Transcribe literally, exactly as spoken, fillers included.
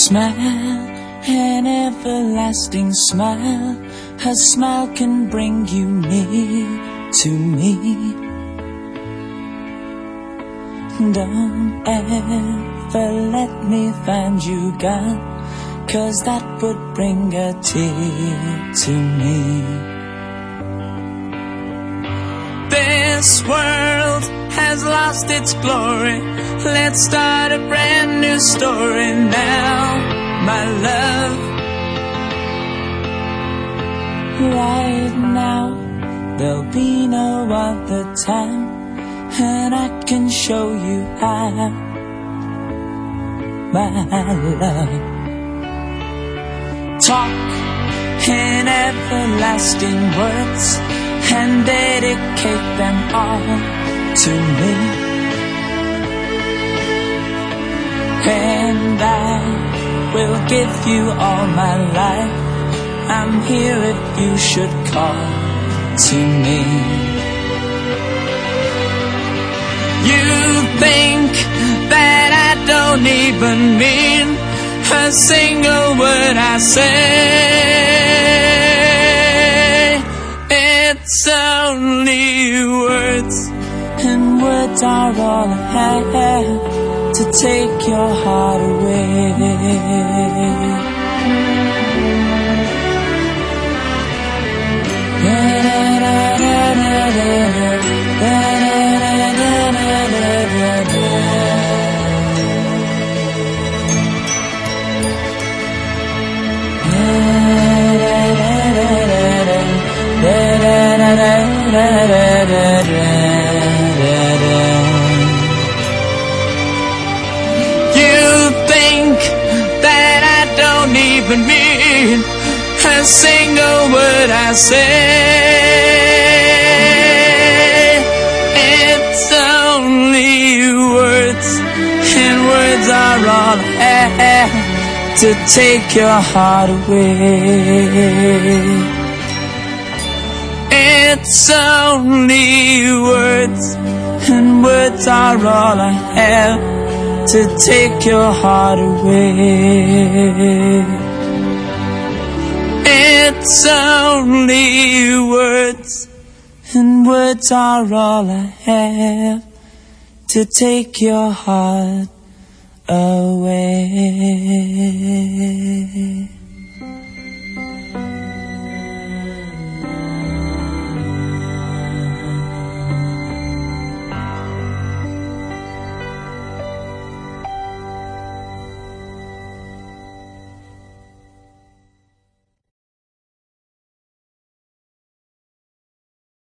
Smile, an everlasting smile. Her smile can bring you near to me. Don't ever let me find you gone, 'cause that would bring a tear to me. This world has lost its glory. Let's start a brand new story now, my love. Right now, there'll be no other time, and I can show you how, my love. Talk in everlasting words and dedicate them all to me, and I will give you all my life. I'm here if you should call to me. You think that I don't even mean a single word I say. It's only words, and words are all I have to take your heart away. You think that I don't even mean a single word I say. It's only words, and words are all I have to take your heart away. It's only words, and words are all I have to take your heart away. It's only words, and words are all I have to take your heart away.